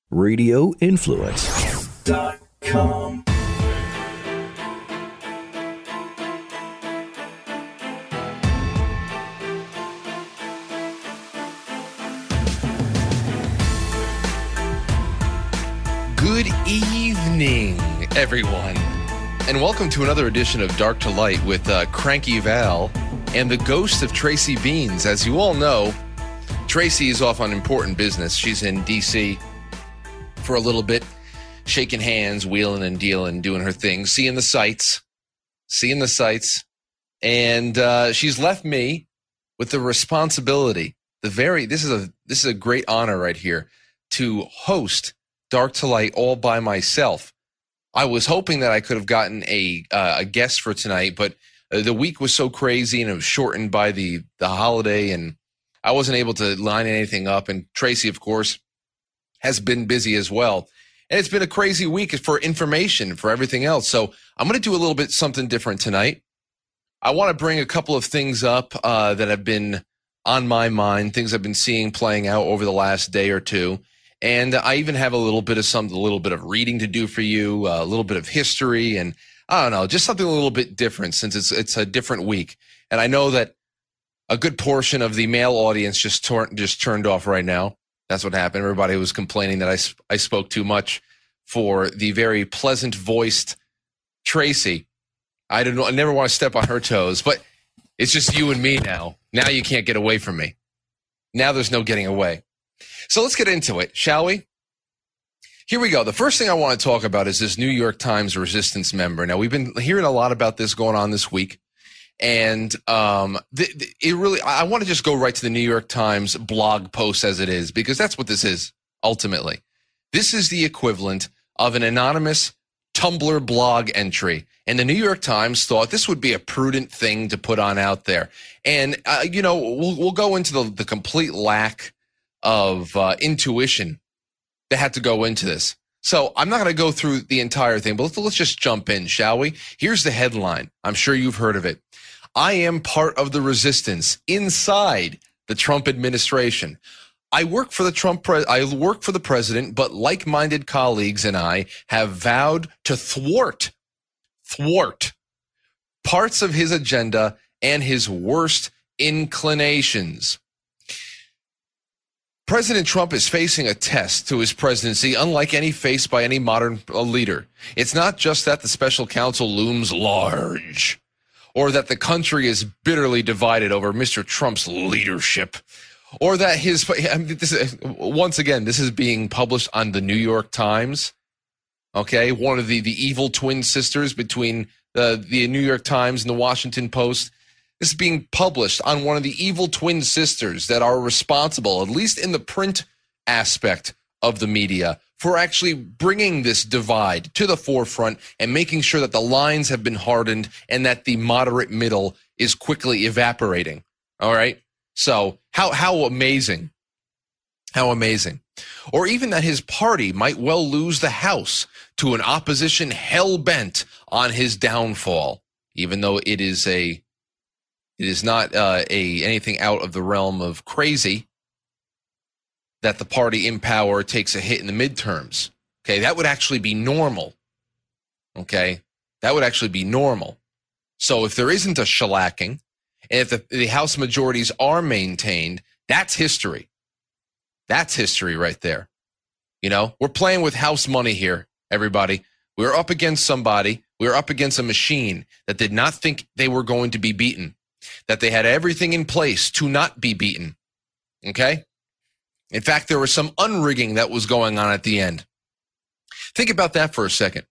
radioinfluence.com. Good evening, everyone, and welcome to another edition of Dark to Light with Cranky Val and the ghost of Tracy Beans. As you all know, Tracy is off on important business. She's in D.C. for a little bit, shaking hands, wheeling and dealing, doing her thing, seeing the sights. And she's left me with the responsibility, this is a great honor right here, to host Dark to Light all by myself. I was hoping that I could have gotten a guest for tonight, but the week was so crazy and it was shortened by the holiday, and I wasn't able to line anything up. And Tracy, of course, has been busy as well. And it's been a crazy week for information, for everything else. So I'm going to do a little bit something different tonight. I want to bring a couple of things up that have been on my mind, things I've been seeing playing out over the last day or two. And I even have a little bit of reading to do for you, a little bit of history, and I don't know, just something a little bit different since it's a different week. And I know that a good portion of the male audience just turned off right now. That's what happened. Everybody was complaining that I spoke too much for the very pleasant voiced Tracy. I never want to step on her toes, but it's just you and me now. Now you can't get away from me. Now there's no getting away. So let's get into it, shall we? Here we go. The first thing I want to talk about is this New York Times resistance member. Now, we've been hearing a lot about this going on this week, and I want to just go right to the New York Times blog post as it is, because that's what this is, ultimately. This is the equivalent of an anonymous Tumblr blog entry, and the New York Times thought this would be a prudent thing to put on out there. And, we'll go into the complete lack of intuition that had to go into this. So I'm not going to go through the entire thing, but let's just jump in, shall we? Here's the headline. I'm sure you've heard of it. I am part of the resistance inside the Trump administration. I work for the president, but like-minded colleagues and I have vowed to thwart parts of his agenda and his worst inclinations. President Trump is facing a test to his presidency unlike any faced by any modern leader. It's not just that the special counsel looms large, or that the country is bitterly divided over Mr. Trump's leadership, or that this is being published on the New York Times, okay? One of the evil twin sisters between the New York Times and the Washington Post. This is being published on one of the evil twin sisters that are responsible, at least in the print aspect of the media, for actually bringing this divide to the forefront and making sure that the lines have been hardened and that the moderate middle is quickly evaporating. All right? So how amazing. How amazing. Or even that his party might well lose the House to an opposition hell-bent on his downfall, even though it is not anything out of the realm of crazy that the party in power takes a hit in the midterms. Okay, that would actually be normal. Okay, that would actually be normal. So if there isn't a shellacking, and if the House majorities are maintained, that's history. That's history right there. You know, we're playing with house money here, everybody. We're up against somebody. We're up against a machine that did not think they were going to be beaten, that they had everything in place to not be beaten. Okay? In fact, there was some unrigging that was going on at the end. Think about that for a second.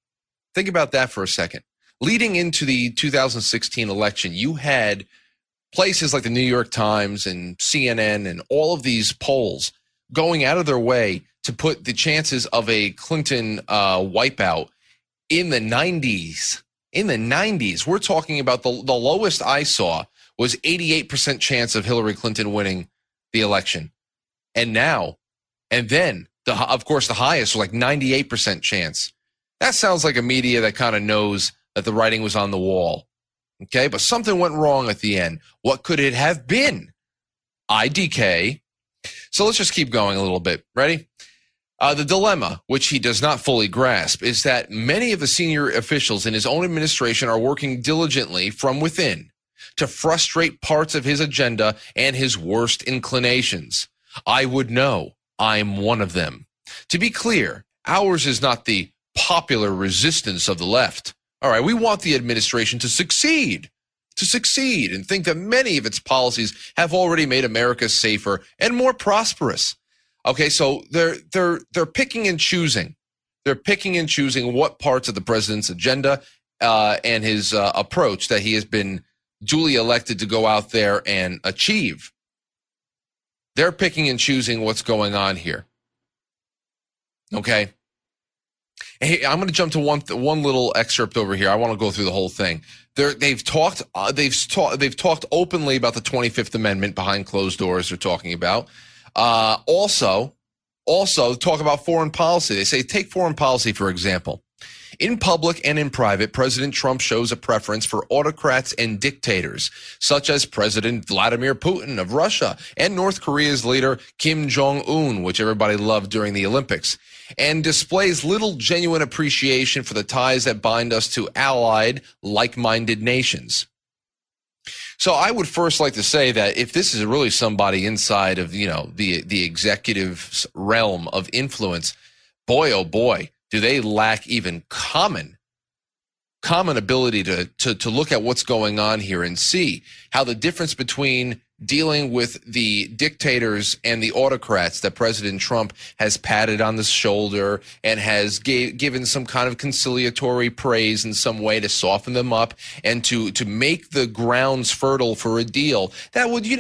Leading into the 2016 election, you had places like the New York Times and CNN and all of these polls going out of their way to put the chances of a Clinton wipeout in the 90s. In the 90s, we're talking about the lowest I saw was 88% chance of Hillary Clinton winning the election. And then, of course, the highest was like 98% chance. That sounds like a media that kind of knows that the writing was on the wall. Okay, but something went wrong at the end. What could it have been? IDK. So let's just keep going a little bit. Ready? The dilemma, which he does not fully grasp, is that many of the senior officials in his own administration are working diligently from within to frustrate parts of his agenda and his worst inclinations. I would know. I'm one of them. To be clear, ours is not the popular resistance of the left. All right, we want the administration to succeed, and think that many of its policies have already made America safer and more prosperous. Okay, so they're picking and choosing. They're picking and choosing what parts of the president's agenda and his approach that he has been duly elected to go out there and achieve. They're picking and choosing what's going on here. Okay. Hey, I'm going to jump to one little excerpt over here. I want to go through the whole thing. They've talked openly about the 25th Amendment behind closed doors. They're talking about also talk about foreign policy. They say, take foreign policy for example. In public and in private, President Trump shows a preference for autocrats and dictators, such as President Vladimir Putin of Russia and North Korea's leader Kim Jong-un, which everybody loved during the Olympics, and displays little genuine appreciation for the ties that bind us to allied, like-minded nations. So I would first like to say that if this is really somebody inside of, the executive realm of influence, boy, oh boy, do they lack even common ability to look at what's going on here and see how the difference between dealing with the dictators and the autocrats that President Trump has patted on the shoulder and has given some kind of conciliatory praise in some way to soften them up and to make the grounds fertile for a deal that would,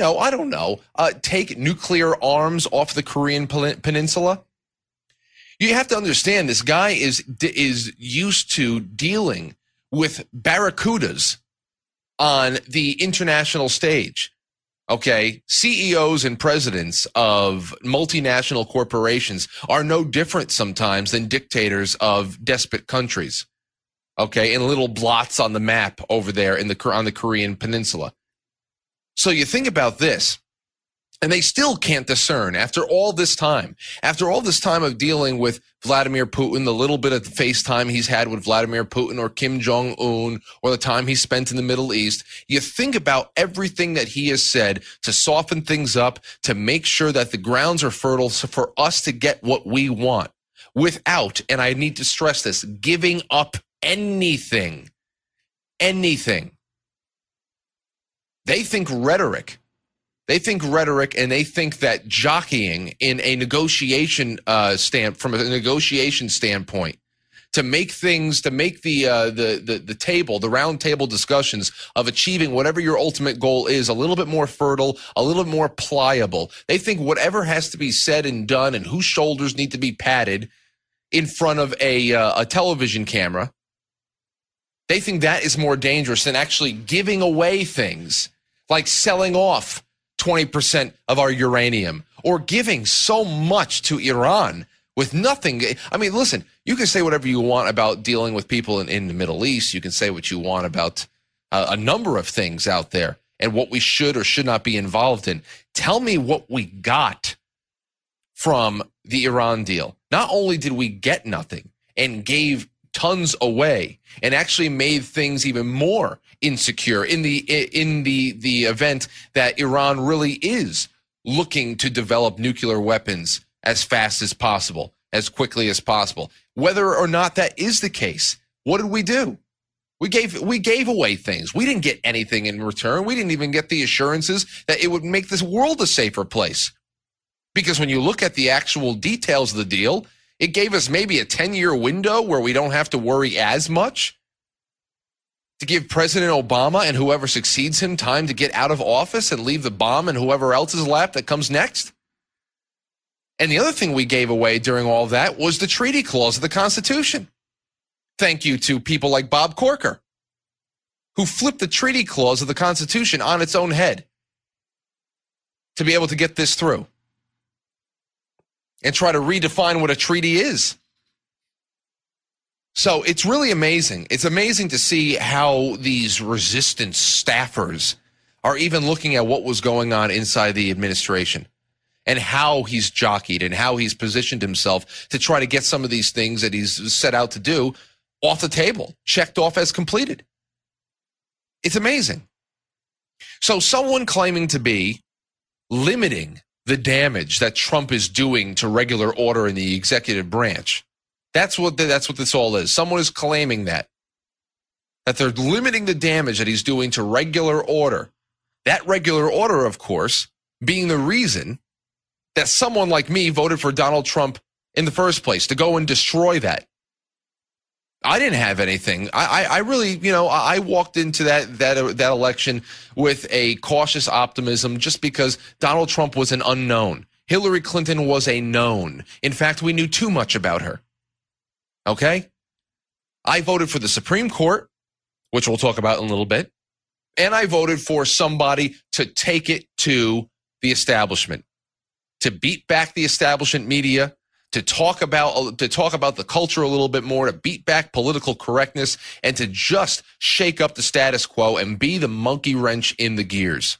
take nuclear arms off the Korean peninsula. You have to understand this guy is used to dealing with barracudas on the international stage. Okay, CEOs and presidents of multinational corporations are no different sometimes than dictators of despot countries. Okay, and little blots on the map over there on the Korean peninsula. So you think about this. And they still can't discern after all this time of dealing with Vladimir Putin, the little bit of FaceTime he's had with Vladimir Putin or Kim Jong-un, or the time he spent in the Middle East. You think about everything that he has said to soften things up, to make sure that the grounds are fertile for us to get what we want without, and I need to stress this, giving up anything. Anything. They think rhetoric. And they think that jockeying in a negotiation from a negotiation standpoint, to make the table, the round table discussions of achieving whatever your ultimate goal is a little bit more fertile, a little bit more pliable. They think whatever has to be said and done and whose shoulders need to be patted in front of a television camera, they think that is more dangerous than actually giving away things like selling off 20% of our uranium or giving so much to Iran with nothing. I mean, listen, you can say whatever you want about dealing with people in the Middle East. You can say what you want about a number of things out there and what we should or should not be involved in. Tell me what we got from the Iran deal. Not only did we get nothing and gave tons away and actually made things even more insecure in the event that Iran really is looking to develop nuclear weapons as fast as possible, as quickly as possible. Whether or not that is the case, what did we do? We gave away things. We didn't get anything in return. We didn't even get the assurances that it would make this world a safer place. Because when you look at the actual details of the deal, it gave us maybe a 10-year window where we don't have to worry as much, to give President Obama and whoever succeeds him time to get out of office and leave the bomb in whoever else's lap that comes next. And the other thing we gave away during all of that was the treaty clause of the Constitution. Thank you to people like Bob Corker, who flipped the treaty clause of the Constitution on its own head to be able to get this through and try to redefine what a treaty is. So it's really amazing. It's amazing to see how these resistance staffers are even looking at what was going on inside the administration and how he's jockeyed and how he's positioned himself to try to get some of these things that he's set out to do off the table, checked off as completed. It's amazing. So someone claiming to be limiting the damage that Trump is doing to regular order in the executive branch, that's what this all is. Someone is claiming that they're limiting the damage that he's doing to regular order. That regular order, of course, being the reason that someone like me voted for Donald Trump in the first place, to go and destroy that. I didn't have anything. I really, I walked into that election with a cautious optimism just because Donald Trump was an unknown. Hillary Clinton was a known. In fact, we knew too much about her. Okay? I voted for the Supreme Court, which we'll talk about in a little bit, and I voted for somebody to take it to the establishment, to beat back the establishment media, to talk about the culture a little bit more, to beat back political correctness, and to just shake up the status quo and be the monkey wrench in the gears.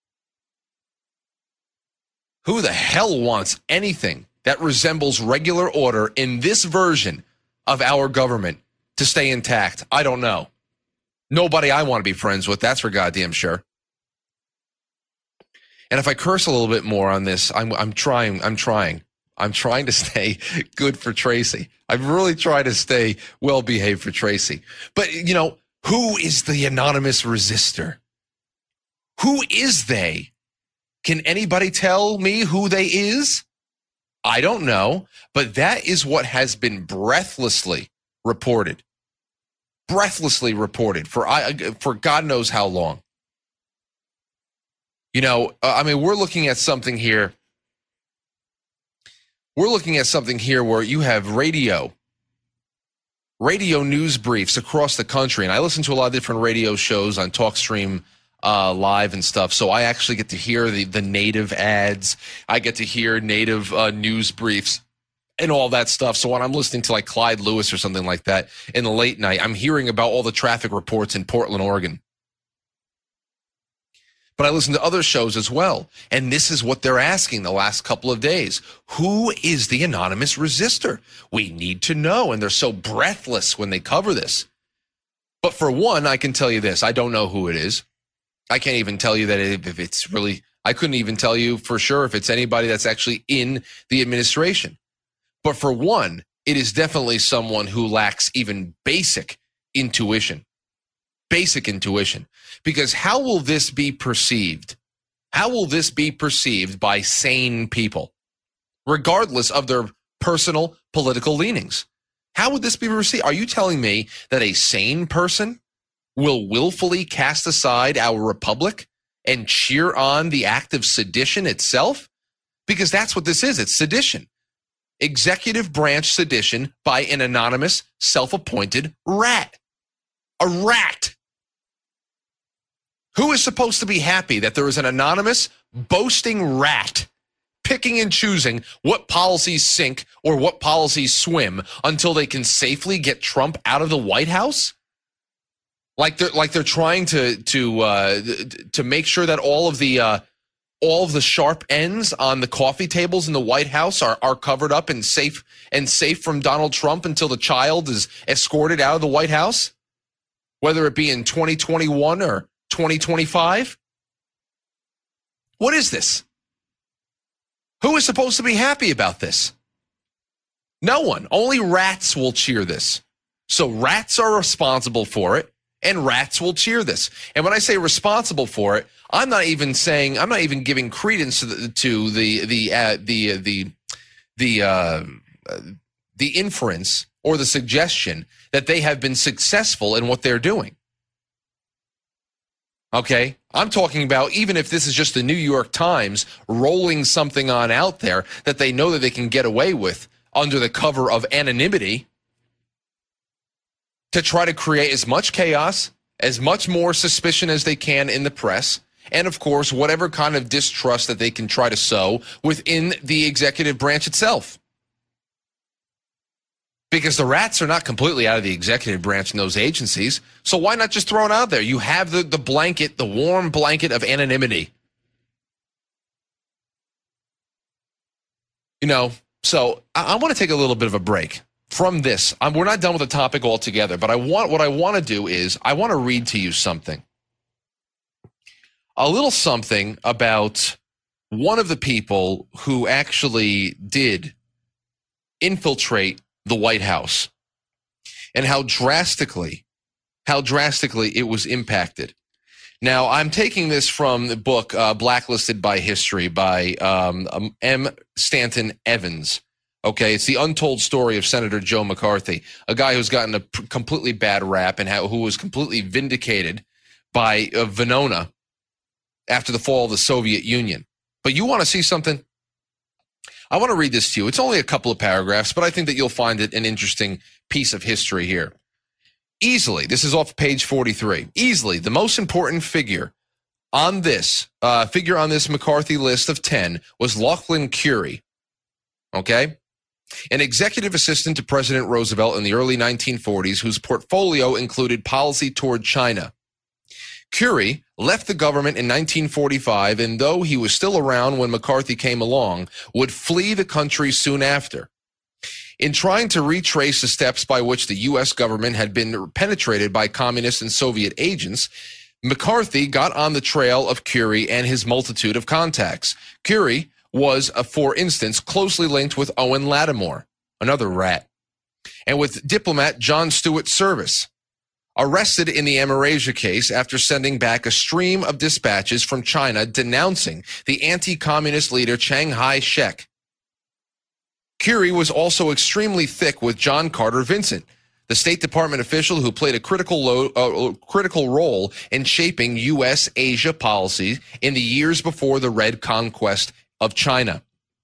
Who the hell wants anything that resembles regular order in this version of our government to stay intact? I don't know. Nobody I want to be friends with, that's for goddamn sure. And if I curse a little bit more on this, I'm trying to stay good for Tracy. I'm really trying to stay well-behaved for Tracy. But, who is the anonymous resistor? Who is they? Can anybody tell me who they is? I don't know, but that is what has been breathlessly reported. Breathlessly reported for God knows how long. We're looking at something here. We're looking at something here where you have radio news briefs across the country. And I listen to a lot of different radio shows on TalkStream Live and stuff. So I actually get to hear the native ads. I get to hear native news briefs and all that stuff. So when I'm listening to like Clyde Lewis or something like that in the late night, I'm hearing about all the traffic reports in Portland, Oregon. But I listen to other shows as well. And this is what they're asking the last couple of days. Who is the anonymous resistor? We need to know. And they're so breathless when they cover this. But for one, I can tell you this. I don't know who it is. I can't even tell you that if it's really, I couldn't even tell you for sure if it's anybody that's actually in the administration. But for one, it is definitely someone who lacks even basic intuition. Basic intuition. Because how will this be perceived? How will this be perceived by sane people, regardless of their personal political leanings? How would this be received? Are you telling me that a sane person will willfully cast aside our republic and cheer on the act of sedition itself? Because that's what this is. It's sedition. Executive branch sedition by an anonymous, self-appointed rat. A rat. Who is supposed to be happy that there is an anonymous, boasting rat picking and choosing what policies sink or what policies swim until they can safely get Trump out of the White House? Like they're trying to make sure that all of the sharp ends on the coffee tables in the White House are covered up and safe from Donald Trump until the child is escorted out of the White House, whether it be in 2021 or 2025? What is this? Who is supposed to be happy about this? No one. Only rats will cheer this. So rats are responsible for it, and rats will cheer this. And when I say responsible for it, I'm not even giving credence to the inference or the suggestion that they have been successful in what they're doing. Okay, I'm talking about even if this is just the New York Times rolling something on out there that they know that they can get away with under the cover of anonymity to try to create as much chaos, as much more suspicion as they can in the press, and of course, whatever kind of distrust that they can try to sow within the executive branch itself. Because the rats are not completely out of the executive branch in those agencies. So why not just throw it out there? You have the blanket, the warm blanket of anonymity. So I want to take a little bit of a break from this. We're not done with the topic altogether, but what I want to do is I want to read to you something. A little something about one of the people who actually did infiltrate the White House and how drastically it was impacted. Now, I'm taking this from the book Blacklisted by History by M. Stanton Evans. Okay, it's the untold story of Senator Joe McCarthy, a guy who's gotten a completely bad rap and who was completely vindicated by Venona after the fall of the Soviet Union. But you want to see something? I want to read this to you. It's only a couple of paragraphs, but I think that you'll find it an interesting piece of history here. Easily, this is off page 43, easily the most important figure on this McCarthy list of 10 was Lachlan Curie, okay? An executive assistant to President Roosevelt in the early 1940s whose portfolio included policy toward China. Curie left the government in 1945, and though he was still around when McCarthy came along, would flee the country soon after. In trying to retrace the steps by which the U.S. government had been penetrated by communist and Soviet agents, McCarthy got on the trail of Curie and his multitude of contacts. Curie was, for instance, closely linked with Owen Lattimore, another rat, and with diplomat John Stuart Service, arrested in the Amerasia case after sending back a stream of dispatches from China denouncing the anti-communist leader Chiang Kai-shek. Curie was also extremely thick with John Carter Vincent, the State Department official who played a critical role in shaping U.S.-Asia policy in the years before the Red Conquest of China.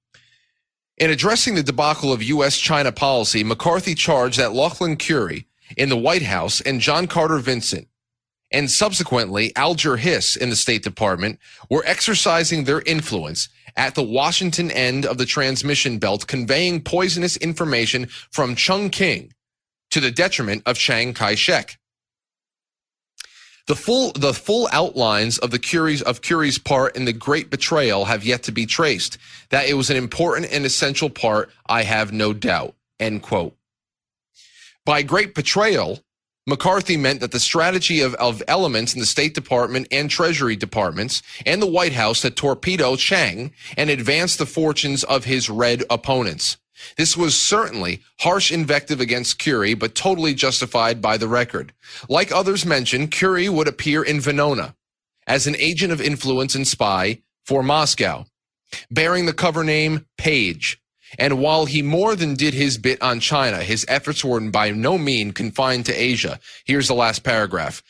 In addressing the debacle of U.S.-China policy, McCarthy charged that Lachlan Curie in the White House and John Carter Vincent, and subsequently Alger Hiss in the State Department, were exercising their influence at the Washington end of the transmission belt, conveying poisonous information from Chongqing to the detriment of Chiang Kai-shek. The full outlines of Curie's part in the Great Betrayal have yet to be traced. That it was an important and essential part, I have no doubt. End quote. By Great Betrayal, McCarthy meant that the strategy of elements in the State Department and Treasury Departments and the White House that torpedo Chiang and advance the fortunes of his red opponents. This was certainly harsh invective against Curie, but totally justified by the record. Like others mentioned, Curie would appear in Venona as an agent of influence and spy for Moscow, bearing the cover name Page. And while he more than did his bit on China, his efforts were by no means confined to Asia. Here's the last paragraph.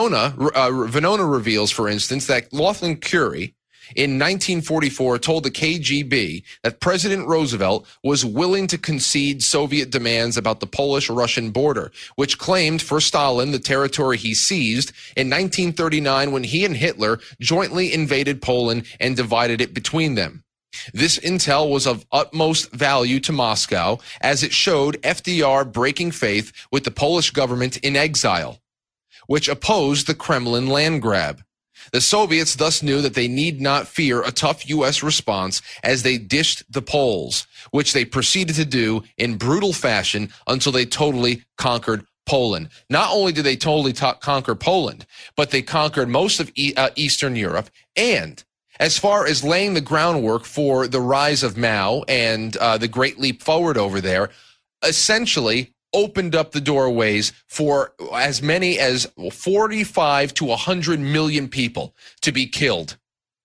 Venona reveals, for instance, that Lachlan Curie in 1944 told the KGB that President Roosevelt was willing to concede Soviet demands about the Polish-Russian border, which claimed for Stalin the territory he seized in 1939 when he and Hitler jointly invaded Poland and divided it between them. This intel was of utmost value to Moscow, as it showed FDR breaking faith with the Polish government in exile, which opposed the Kremlin land grab. The Soviets thus knew that they need not fear a tough U.S. response as they dished the Poles, which they proceeded to do in brutal fashion until they totally conquered Poland. Not only did they totally conquer Poland, but they conquered most of Eastern Europe, and as far as laying the groundwork for the rise of Mao and the Great Leap Forward over there, essentially opened up the doorways for as many as 45 to 100 million people to be killed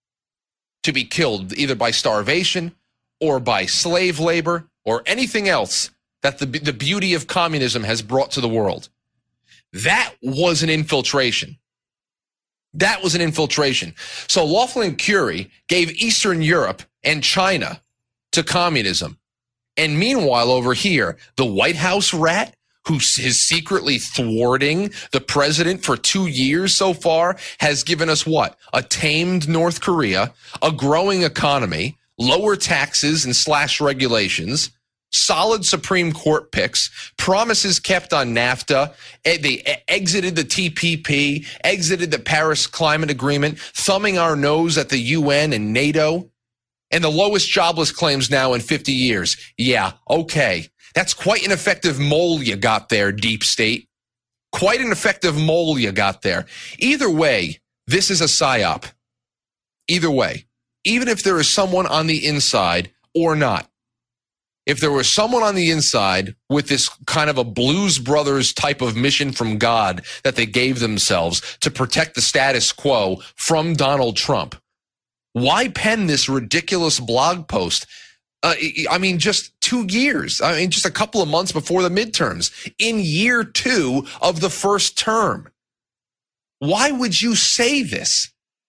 either by starvation or by slave labor or anything else that the beauty of communism has brought to the world. That was an infiltration. That was an infiltration. So Lachlan Curie gave Eastern Europe and China to communism. And meanwhile, over here, the White House rat, who is secretly thwarting the president for 2 years so far, has given us what? A tamed North Korea, a growing economy, lower taxes and slash regulations, solid Supreme Court picks, promises kept on NAFTA. They exited the TPP, exited the Paris Climate Agreement, thumbing our nose at the UN and NATO. And the lowest jobless claims now in 50 years. Yeah, okay. That's quite an effective mole you got there, deep state. Quite an effective mole you got there. Either way, this is a psyop. Either way. Even if there is someone on the inside or not. If there was someone on the inside with this kind of a Blues Brothers type of mission from God that they gave themselves to protect the status quo from Donald Trump, why pen this ridiculous blog post? I mean, just 2 years. I mean, just a couple of months before the midterms. In year 2 of the first term. Why would you say this?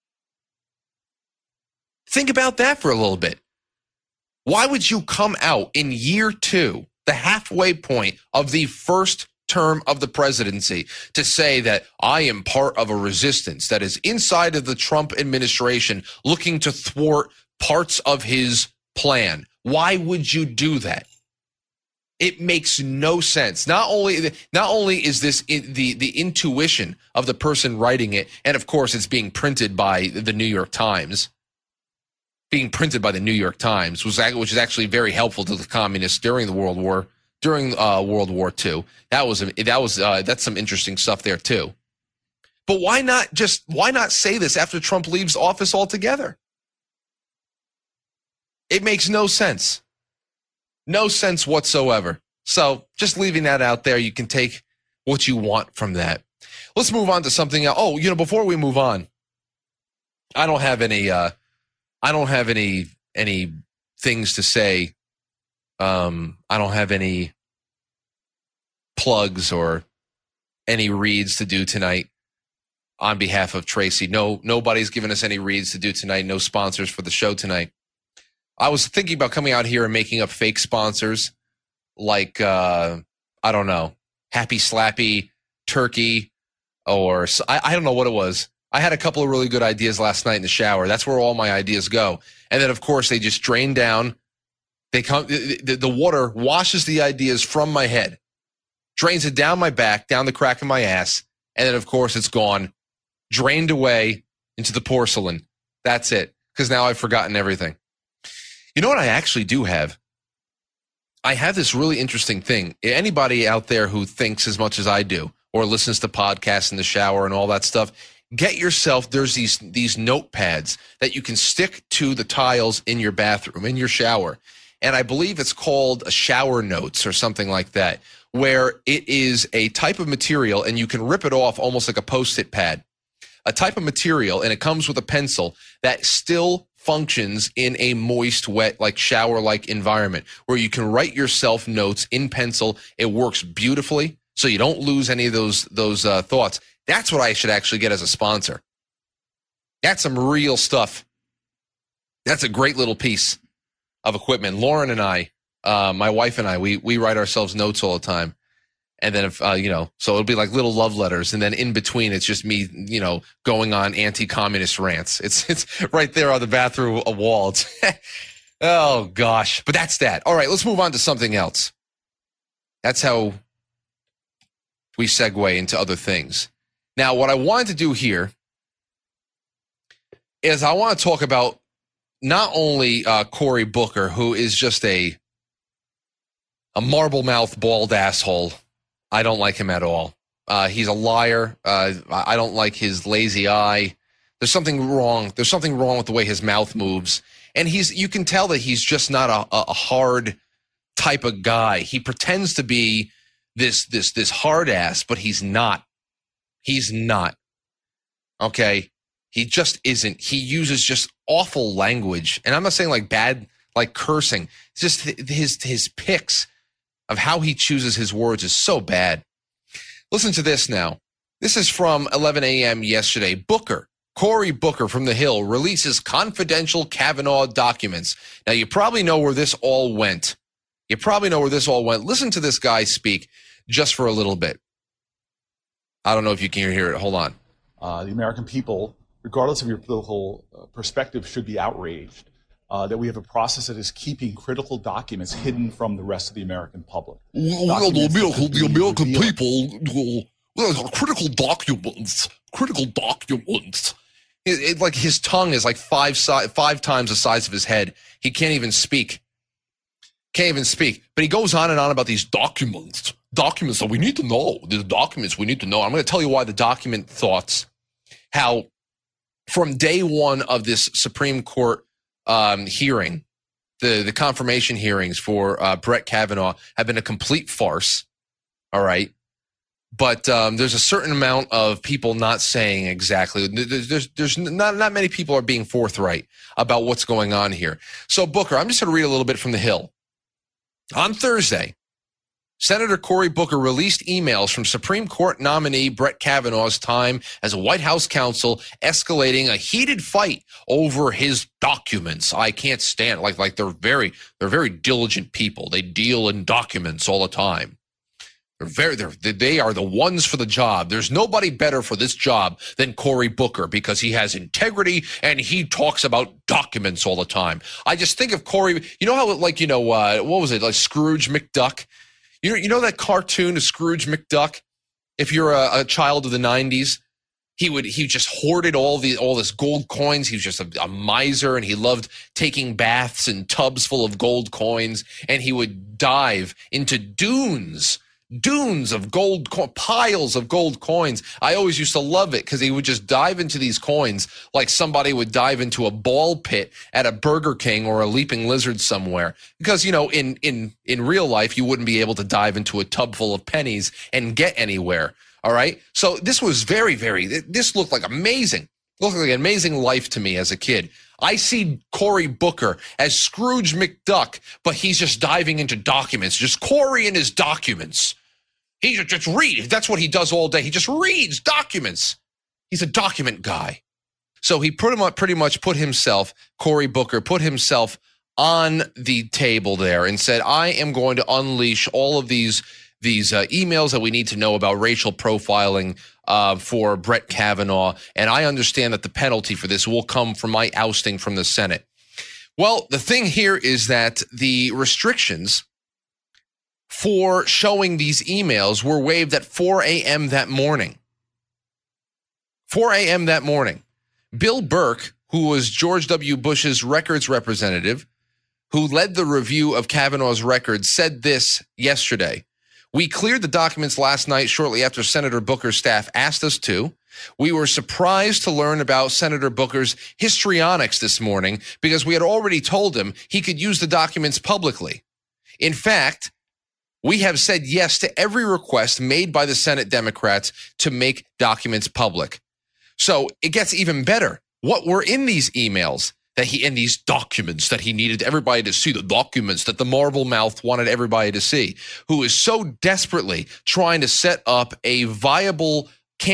Think about that for a little bit. Why would you come out in year 2, the halfway point of the first term of the presidency, to say that I am part of a resistance that is inside of the Trump administration looking to thwart parts of his plan? Why would you do that? It makes no sense. Not only is this the intuition of the person writing it, and of course it's being printed by the New York Times. Being printed by the New York Times, which is actually very helpful to the communists during the World War II. That's some interesting stuff there too. But why not say this after Trump leaves office altogether? It makes no sense. No sense whatsoever. So just leaving that out there, you can take what you want from that. Let's move on to something else. Oh, before we move on, I don't have any things to say. I don't have any plugs or any reads to do tonight on behalf of Tracy. Nobody's given us any reads to do tonight. No sponsors for the show tonight. I was thinking about coming out here and making up fake sponsors like, I don't know, Happy Slappy Turkey, or I don't know what it was. I had a couple of really good ideas last night in the shower. That's where all my ideas go. And then, of course, they just drain down. The water washes the ideas from my head, drains it down my back, down the crack of my ass, and then, of course, it's gone, drained away into the porcelain. That's it, because now I've forgotten everything. You know what I actually do have? I have this really interesting thing. Anybody out there who thinks as much as I do or listens to podcasts in the shower and all that stuff, get yourself, there's these notepads that you can stick to the tiles in your bathroom, in your shower. And I believe it's called a shower notes or something like that, where it is a type of material and you can rip it off almost like a Post-it pad. A type of material, and it comes with a pencil that still functions in a moist, wet, like shower-like environment where you can write yourself notes in pencil. It works beautifully, so you don't lose any of those thoughts. That's what I should actually get as a sponsor. That's some real stuff. That's a great little piece of equipment. Lauren and I, my wife and I, we write ourselves notes all the time. And then, so it'll be like little love letters. And then in between, it's just me, going on anti-communist rants. It's right there on the bathroom wall. Oh, gosh. But that's that. All right, let's move on to something else. That's how we segue into other things. Now, what I wanted to do here is I want to talk about not only Cory Booker, who is just a marble-mouthed, bald asshole. I don't like him at all. He's a liar. I don't like his lazy eye. There's something wrong. There's something wrong with the way his mouth moves. And you can tell that he's just not a hard type of guy. He pretends to be this hard ass, but he's not. He's not. Okay? He just isn't. He uses just awful language. And I'm not saying like bad, like cursing. It's just his picks of how he chooses his words is so bad. Listen to this now. This is from 11 a.m. yesterday. Cory Booker from The Hill releases confidential Kavanaugh documents. Now, you probably know where this all went. Listen to this guy speak just for a little bit. I don't know if you can hear it. Hold on. The American people, regardless of your political perspective, should be outraged that we have a process that is keeping critical documents hidden from the rest of the American public. Well, the American people, critical documents. Like his tongue is like five times the size of his head. He can't even speak. But he goes on and on about these documents that we need to know. The documents we need to know. I'm going to tell you why the document thoughts, how from day one of this Supreme Court hearing, the confirmation hearings for Brett Kavanaugh have been a complete farce. All right. But there's a certain amount of people not saying exactly. There's not many people are being forthright about what's going on here. So, Booker, I'm just going to read a little bit from the Hill. On Thursday, Senator Cory Booker released emails from Supreme Court nominee Brett Kavanaugh's time as a White House counsel, escalating a heated fight over his documents. I can't stand it. Like they're very diligent people. They deal in documents all the time. They are the ones for the job. There's nobody better for this job than Cory Booker because he has integrity and he talks about documents all the time. I just think of Cory. You know how, what was it, like Scrooge McDuck? You know that cartoon of Scrooge McDuck? If you're a child of the 90s, he just hoarded all this gold coins. He was just a miser, and he loved taking baths in tubs full of gold coins, and he would dive into dunes of gold, piles of gold coins. I always used to love it because he would just dive into these coins like somebody would dive into a ball pit at a Burger King or a Leaping Lizard somewhere. Because, in real life, you wouldn't be able to dive into a tub full of pennies and get anywhere. All right. So this was this looked like amazing. It looked like an amazing life to me as a kid. I see Cory Booker as Scrooge McDuck, but he's just diving into documents, just Cory and his documents. He just reads. That's what he does all day. He just reads documents. He's a document guy. So he pretty much put himself, Cory Booker, put himself on the table there and said, I am going to unleash all of these emails that we need to know about racial profiling for Brett Kavanaugh. And I understand that the penalty for this will come from my ousting from the Senate. Well, the thing here is that the restrictions for showing these emails were waived at 4 a.m. that morning. 4 a.m. that morning. Bill Burke, who was George W. Bush's records representative, who led the review of Kavanaugh's records, said this yesterday. We cleared the documents last night shortly after Senator Booker's staff asked us to. We were surprised to learn about Senator Booker's histrionics this morning because we had already told him he could use the documents publicly. In fact, we have said yes to every request made by the Senate Democrats to make documents public. So it gets even better. What were in these emails in these documents that he needed everybody to see, the documents that the marble mouth wanted everybody to see, who is so desperately trying to set up a viable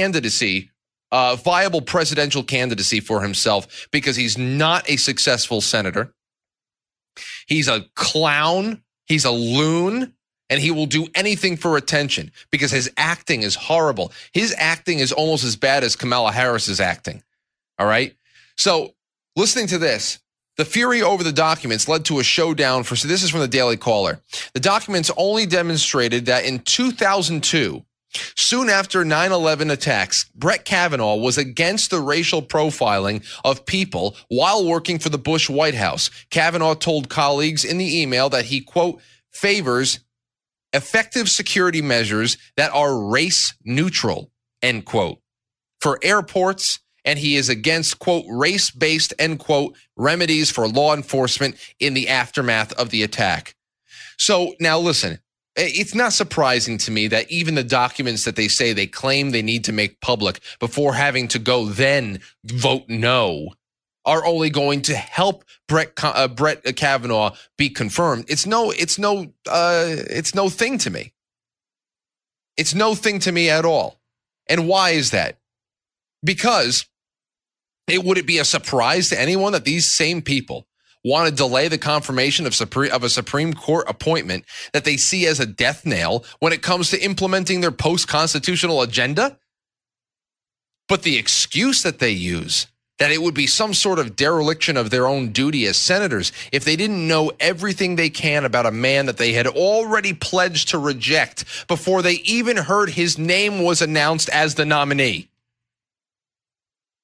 presidential candidacy for himself because he's not a successful senator. He's a clown. He's a loon. And he will do anything for attention because his acting is horrible. His acting is almost as bad as Kamala Harris's acting. All right. So listening to this, the fury over the documents led to a showdown so this is from the Daily Caller. The documents only demonstrated that in 2002, soon after 9/11 attacks, Brett Kavanaugh was against the racial profiling of people while working for the Bush White House. Kavanaugh told colleagues in the email that he, quote, favors effective security measures that are race neutral, end quote, for airports, and he is against, quote, race-based, end quote, remedies for law enforcement in the aftermath of the attack. So now listen, it's not surprising to me that even the documents that they claim they need to make public before having to go then vote no are only going to help Brett Kavanaugh be confirmed. It's no thing to me. It's no thing to me at all. And why is that? Because would it be a surprise to anyone that these same people want to delay the confirmation of a Supreme Court appointment that they see as a death nail when it comes to implementing their post-constitutional agenda? But the excuse that they use, that it would be some sort of dereliction of their own duty as senators if they didn't know everything they can about a man that they had already pledged to reject before they even heard his name was announced as the nominee.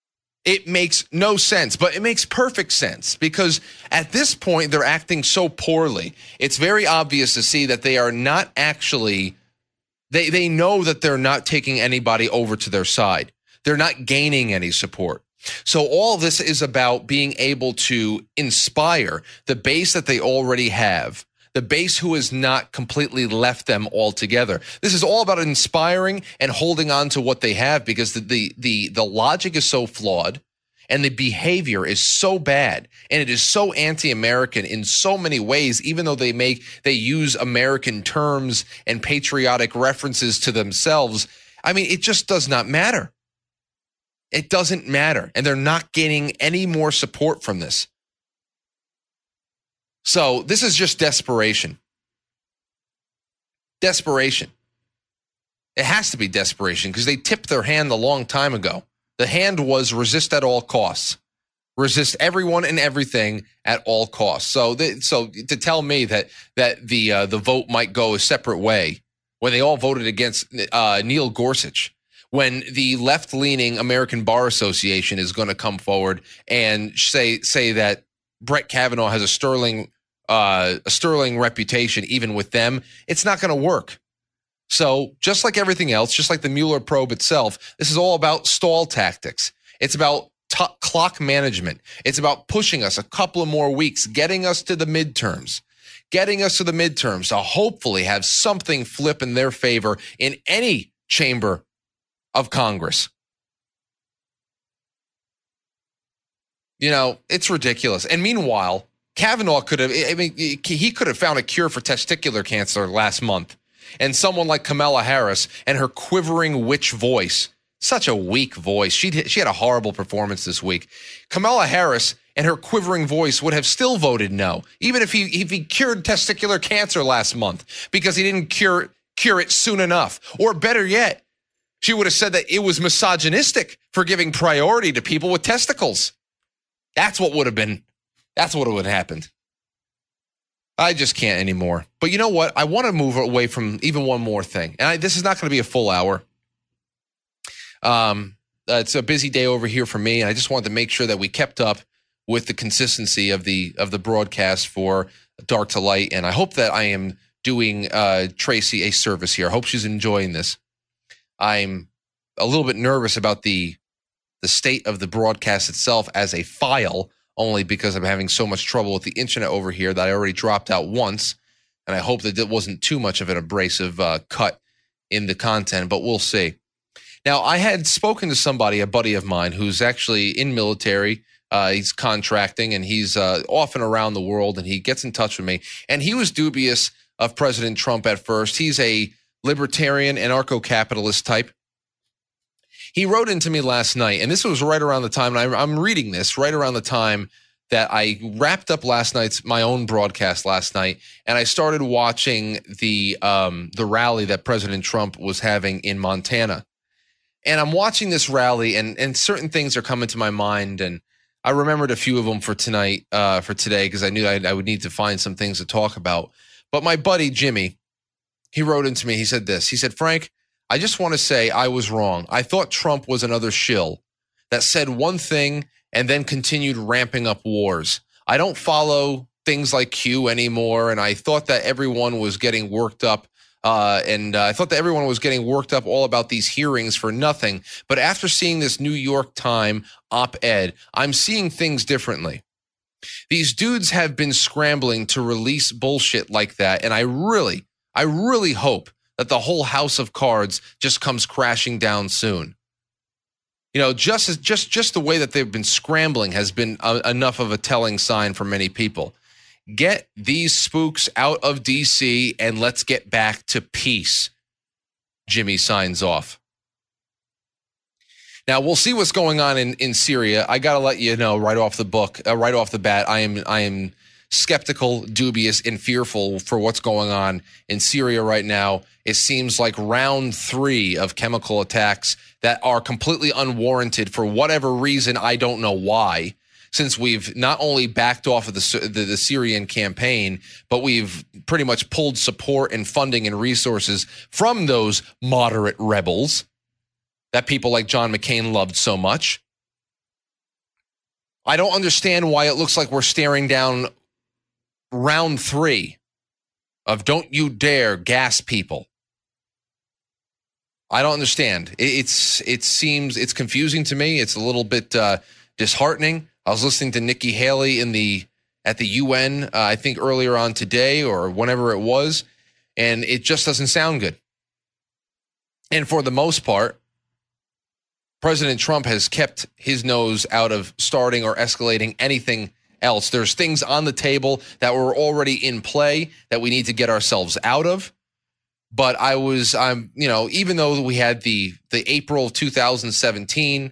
It makes no sense, but it makes perfect sense because at this point, they're acting so poorly. It's very obvious to see that they are not actually, they know that they're not taking anybody over to their side. They're not gaining any support. So all this is about being able to inspire the base that they already have, the base who has not completely left them altogether. This is all about inspiring and holding on to what they have because the logic is so flawed and the behavior is so bad and it is so anti-American in so many ways, even though they use American terms and patriotic references to themselves. I mean, it just does not matter. It doesn't matter. And they're not getting any more support from this. So this is just desperation. Desperation. It has to be desperation because they tipped their hand a long time ago. The hand was resist at all costs. Resist everyone and everything at all costs. So to tell me that the vote might go a separate way when they all voted against Neil Gorsuch, when the left-leaning American Bar Association is going to come forward and say that Brett Kavanaugh has a sterling reputation, even with them, it's not going to work. So just like everything else, just like the Mueller probe itself, this is all about stall tactics. It's about clock management. It's about pushing us a couple of more weeks, getting us to the midterms to hopefully have something flip in their favor in any chamber of Congress. You know, it's ridiculous. And meanwhile, Kavanaugh he could have found a cure for testicular cancer last month. And someone like Kamala Harris and her quivering witch voice, such a weak voice. She had a horrible performance this week. Kamala Harris and her quivering voice would have still voted no, even if he cured testicular cancer last month because he didn't cure it soon enough. Or better yet, she would have said that it was misogynistic for giving priority to people with testicles. That's what would have happened. I just can't anymore. But you know what? I want to move away from even one more thing. And this is not going to be a full hour. It's a busy day over here for me. And I just wanted to make sure that we kept up with the consistency of the broadcast for Dark to Light. And I hope that I am doing Tracy a service here. I hope she's enjoying this. I'm a little bit nervous about the state of the broadcast itself as a file, only because I'm having so much trouble with the internet over here that I already dropped out once. And I hope that it wasn't too much of an abrasive cut in the content, but we'll see. Now, I had spoken to somebody, a buddy of mine, who's actually in military. He's contracting, and he's off and around the world, and he gets in touch with me. And he was dubious of President Trump at first. He's a libertarian, anarcho-capitalist type. He wrote into me last night, and this was right around the time, and I'm reading this right around the time that I wrapped up my own broadcast last night, and I started watching the rally that President Trump was having in Montana. And I'm watching this rally, and certain things are coming to my mind, and I remembered a few of them for today, because I knew I would need to find some things to talk about. But my buddy Jimmy, he wrote into me. He said this. He said, "Frank, I just want to say I was wrong. I thought Trump was another shill that said one thing and then continued ramping up wars. I don't follow things like Q anymore, and I thought that everyone was getting worked up. I thought that everyone was getting worked up all about these hearings for nothing. But after seeing this New York Times op-ed, I'm seeing things differently. These dudes have been scrambling to release bullshit like that, and I really hope that the whole house of cards just comes crashing down soon. You know, just the way that they've been scrambling has been enough of a telling sign for many people. Get these spooks out of D.C. and let's get back to peace." Jimmy signs off. Now, we'll see what's going on in Syria. I got to let you know right off the bat, I am skeptical, dubious, and fearful for what's going on in Syria right now. It seems like round 3 of chemical attacks that are completely unwarranted for whatever reason. I don't know why, since we've not only backed off of the Syrian campaign, but we've pretty much pulled support and funding and resources from those moderate rebels that people like John McCain loved so much. I don't understand why it looks like we're staring down round 3 of Don't You Dare Gas People. I don't understand. It seems it's confusing to me. It's a little bit disheartening. I was listening to Nikki Haley at the UN, I think earlier on today or whenever it was, and it just doesn't sound good. And for the most part, President Trump has kept his nose out of starting or escalating anything else. There's things on the table that were already in play that we need to get ourselves out of. But even though we had the April 2017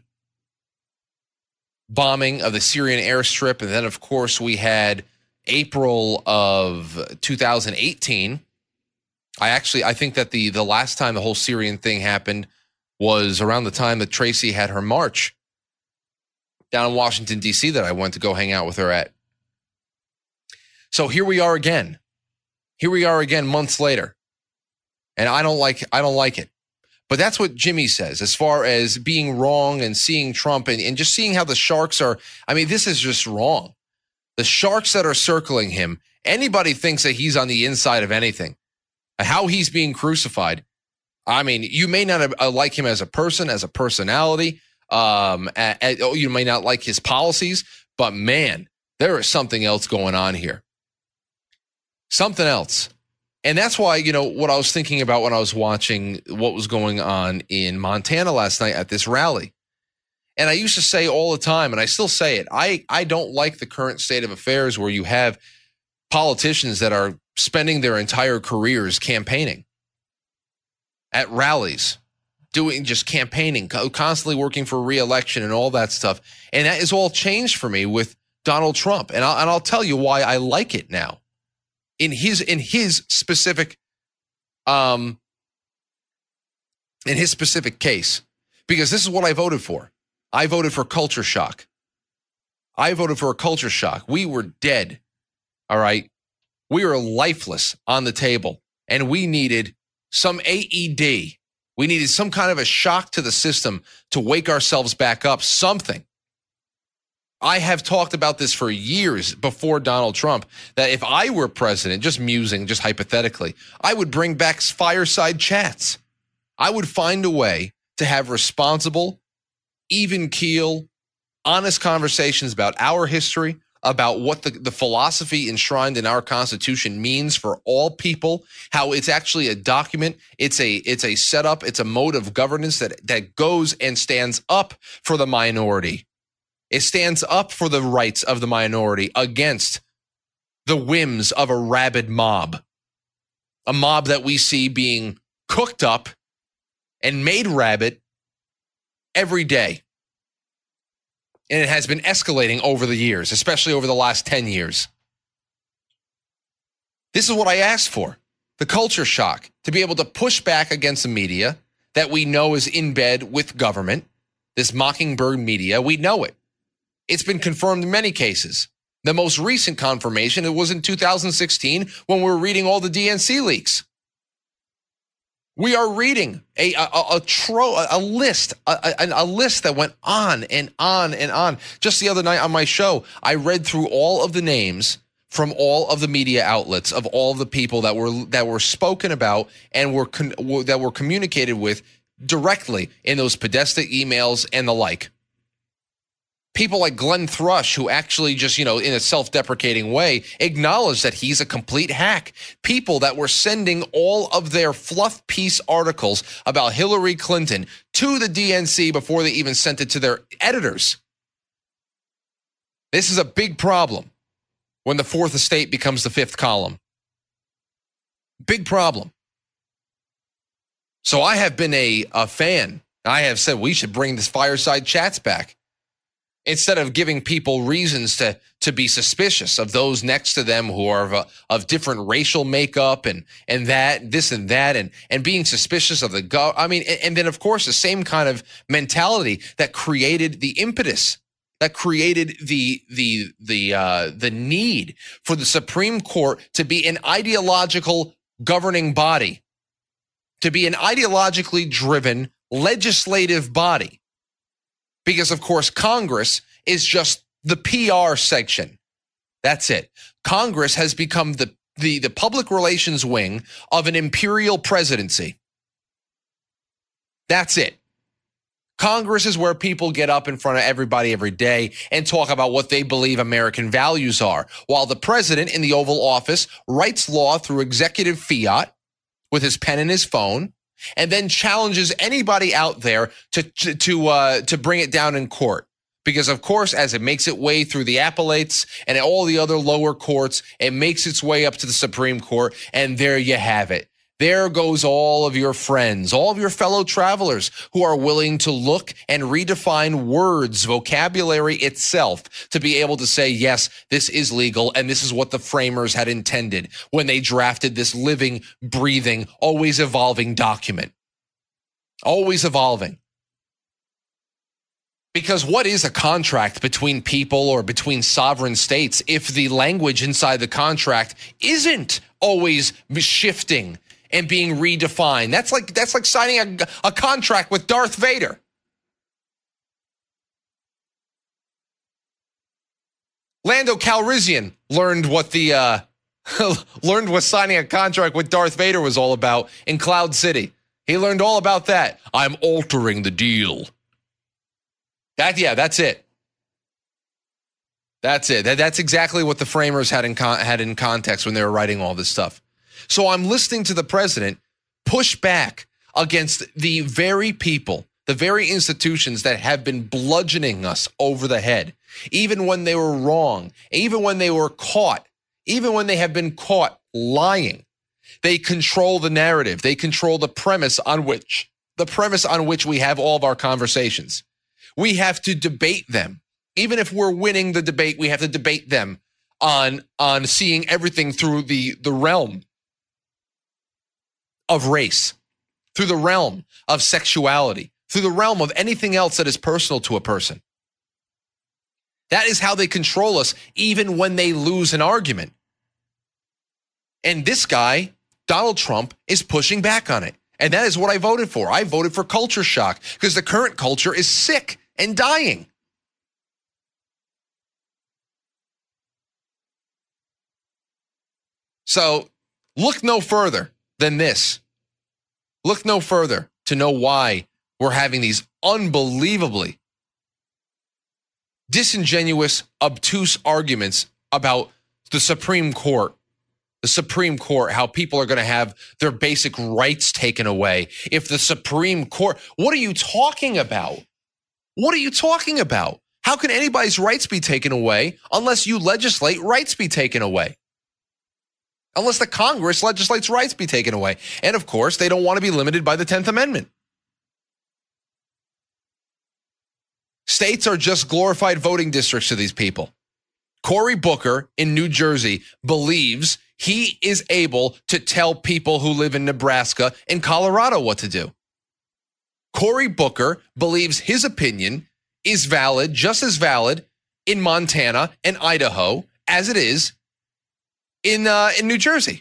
bombing of the Syrian airstrip, and then of course we had April of 2018. I think that the last time the whole Syrian thing happened was around the time that Tracy had her march down in Washington, D.C. that I went to go hang out with her at. So here we are again. Here we are again months later. And I don't like it. But that's what Jimmy says as far as being wrong and seeing Trump and just seeing how the sharks are. I mean, this is just wrong. The sharks that are circling him, anybody thinks that he's on the inside of anything. How he's being crucified. I mean, you may not like him as a person, as a personality. You may not like his policies, but man, there is something else going on here. Something else. And that's why, what I was thinking about when I was watching what was going on in Montana last night at this rally. And I used to say all the time, and I still say it, I don't like the current state of affairs where you have politicians that are spending their entire careers campaigning at rallies, just campaigning, constantly working for re-election and all that stuff. And that is all changed for me with Donald Trump. And I'll tell you why I like it now. In his specific case, because this is what I voted for. I voted for culture shock. I voted for a culture shock. We were dead. All right. We were lifeless on the table, and we needed some AED. We needed some kind of a shock to the system to wake ourselves back up, something. I have talked about this for years before Donald Trump, that if I were president, just hypothetically, I would bring back fireside chats. I would find a way to have responsible, even keel, honest conversations about our history, about what the philosophy enshrined in our Constitution means for all people, how it's actually a document, it's a setup, it's a mode of governance that goes and stands up for the minority. It stands up for the rights of the minority against the whims of a rabid mob. A mob that we see being cooked up and made rabid every day. And it has been escalating over the years, especially over the last 10 years. This is what I asked for. The culture shock. To be able to push back against the media that we know is in bed with government. This Mockingbird media, we know it. It's been confirmed in many cases. The most recent confirmation, it was in 2016 when we were reading all the DNC leaks. We are reading a list that went on and on and on. Just the other night on my show, I read through all of the names from all of the media outlets of all of the people that were spoken about and that were communicated with directly in those Podesta emails and the like. People like Glenn Thrush, who actually just, in a self-deprecating way, acknowledged that he's a complete hack. People that were sending all of their fluff piece articles about Hillary Clinton to the DNC before they even sent it to their editors. This is a big problem when the fourth estate becomes the fifth column. Big problem. So I have been a fan. I have said we should bring this fireside chats back. Instead of giving people reasons to be suspicious of those next to them who are of different racial makeup and that, this and that, and being suspicious of the and then of course the same kind of mentality that created the impetus, that created the need for the Supreme Court to be an ideological governing body, to be an ideologically driven legislative body. Because, of course, Congress is just the PR section. That's it. Congress has become the public relations wing of an imperial presidency. That's it. Congress is where people get up in front of everybody every day and talk about what they believe American values are, while the president in the Oval Office writes law through executive fiat with his pen and his phone, and then challenges anybody out there to bring it down in court. Because, of course, as it makes its way through the appellates and all the other lower courts, it makes its way up to the Supreme Court, and there you have it. There goes all of your friends, all of your fellow travelers who are willing to look and redefine words, vocabulary itself, to be able to say, yes, this is legal, and this is what the framers had intended when they drafted this living, breathing, always evolving document. Always evolving. Because what is a contract between people or between sovereign states if the language inside the contract isn't always shifting and being redefined? That's like signing a contract with Darth Vader. Lando Calrissian learned what signing a contract with Darth Vader was all about in Cloud City. He learned all about that. I'm altering the deal. That's it. That's it. That's exactly what the framers had in context when they were writing all this stuff. So I'm listening to the president push back against the very people, the very institutions that have been bludgeoning us over the head, even when they were wrong, even when they were caught, even when they have been caught lying. They control the narrative. They control the premise on which we have all of our conversations. We have to debate them. Even if we're winning the debate, we have to debate them on seeing everything through the realm of race, through the realm of sexuality, through the realm of anything else that is personal to a person. That is how they control us, even when they lose an argument. And this guy, Donald Trump, is pushing back on it. And that is what I voted for. I voted for culture shock because the current culture is sick and dying. So look no further than this. Look no further to know why we're having these unbelievably disingenuous, obtuse arguments about the Supreme Court. The Supreme Court, how people are going to have their basic rights taken away. If the Supreme Court, what are you talking about? What are you talking about? How can anybody's rights be taken away unless you legislate rights be taken away? Unless the Congress legislates rights be taken away. And of course, they don't want to be limited by the 10th Amendment. States are just glorified voting districts to these people. Cory Booker in New Jersey believes he is able to tell people who live in Nebraska and Colorado what to do. Cory Booker believes his opinion is valid, just as valid in Montana and Idaho as it is in New Jersey.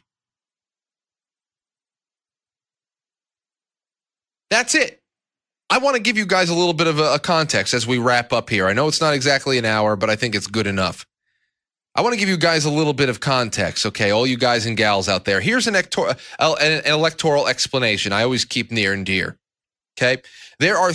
That's it. I want to give you guys a little bit of a context as we wrap up here. I know it's not exactly an hour, but I think it's good enough. I want to give you guys a little bit of context, okay, all you guys and gals out there. Here's an electoral explanation I always keep near and dear, okay? There are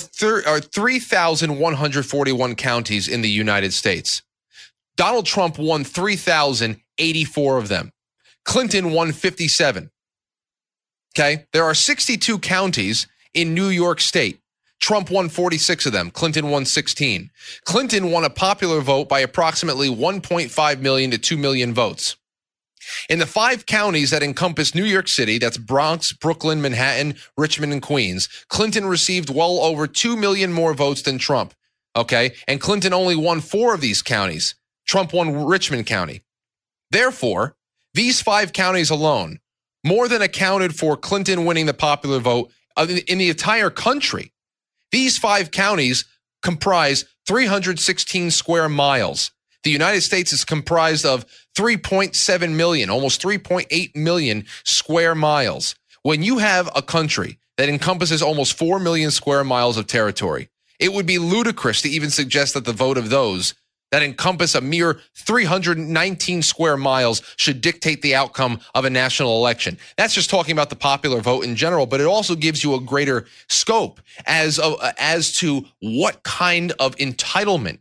3,141 counties in the United States. Donald Trump won 3,084 of them. Clinton won 57, okay? There are 62 counties in New York State. Trump won 46 of them. Clinton won 16. Clinton won a popular vote by approximately 1.5 million to 2 million votes. In the 5 counties that encompass New York City, that's Bronx, Brooklyn, Manhattan, Richmond, and Queens, Clinton received well over 2 million more votes than Trump, okay? And Clinton only won 4 of these counties. Trump won Richmond County. Therefore, these 5 counties alone more than accounted for Clinton winning the popular vote in the entire country. These 5 counties comprise 316 square miles. The United States is comprised of 3.7 million, almost 3.8 million square miles. When you have a country that encompasses almost 4 million square miles of territory, it would be ludicrous to even suggest that the vote of those that encompass a mere 319 square miles should dictate the outcome of a national election. That's just talking about the popular vote in general, but it also gives you a greater scope as to what kind of entitlement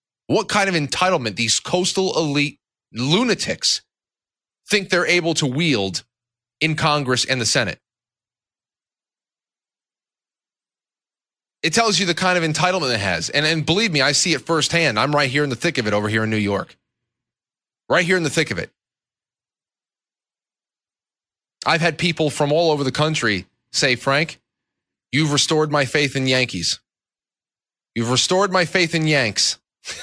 these coastal elite lunatics think they're able to wield in Congress and the Senate. It tells you the kind of entitlement it has. And believe me, I see it firsthand. I'm right here in the thick of it over here in New York. Right here in the thick of it. I've had people from all over the country say, Frank, you've restored my faith in Yankees. You've restored my faith in Yanks.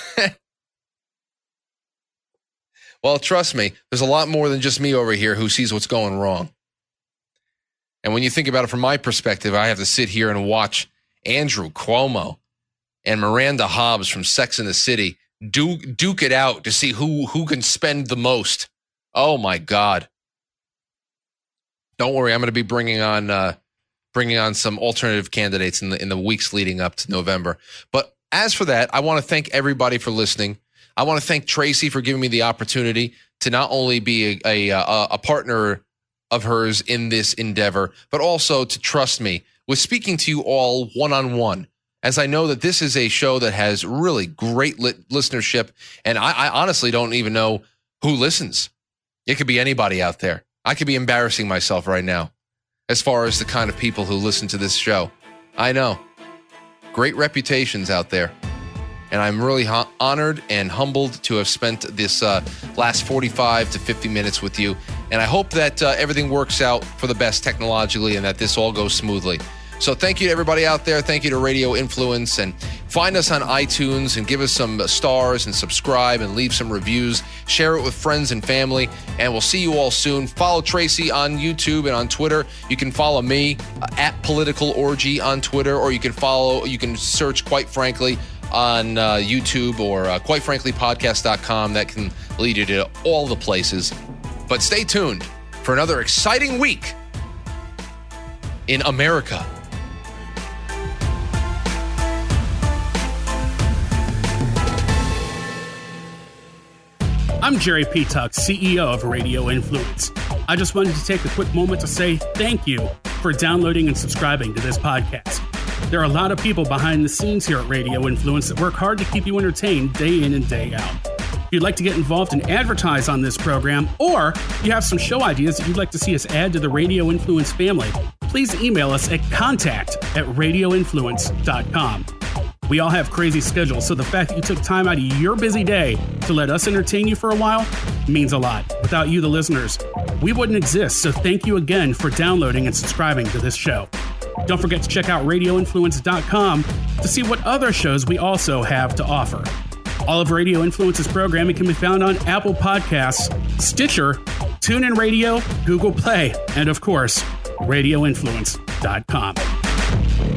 Well, trust me, there's a lot more than just me over here who sees what's going wrong. And when you think about it from my perspective, I have to sit here and watch Andrew Cuomo and Miranda Hobbs from Sex and the City duke it out to see who can spend the most. Oh my God! Don't worry, I'm going to be bringing on some alternative candidates in the weeks leading up to November. But as for that, I want to thank everybody for listening. I want to thank Tracy for giving me the opportunity to not only be a partner of hers in this endeavor, but also to trust me with speaking to you all one-on-one, as I know that this is a show that has really great listenership, and I honestly don't even know who listens. It could be anybody out there. I could be embarrassing myself right now as far as the kind of people who listen to this show. I know. Great reputations out there. And I'm really honored and humbled to have spent this last 45 to 50 minutes with you. And I hope that everything works out for the best technologically and that this all goes smoothly. So thank you to everybody out there. Thank you to Radio Influence. And find us on iTunes and give us some stars and subscribe and leave some reviews. Share it with friends and family. And we'll see you all soon. Follow Tracy on YouTube and on Twitter. You can follow me at Political Orgy on Twitter, or you can search Quite Frankly on YouTube or quitefranklypodcast.com. That can lead you to all the places. But stay tuned for another exciting week in America. I'm Jerry P. Tuck, CEO of Radio Influence. I just wanted to take a quick moment to say thank you for downloading and subscribing to this podcast. There are a lot of people behind the scenes here at Radio Influence that work hard to keep you entertained day in and day out. If you'd like to get involved and advertise on this program, or you have some show ideas that you'd like to see us add to the Radio Influence family, please email us at contact@radioinfluence.com. We all have crazy schedules, so the fact that you took time out of your busy day to let us entertain you for a while means a lot. Without you, the listeners, we wouldn't exist, so thank you again for downloading and subscribing to this show. Don't forget to check out radioinfluence.com to see what other shows we also have to offer. All of Radio Influence's programming can be found on Apple Podcasts, Stitcher, TuneIn Radio, Google Play, and of course, radioinfluence.com.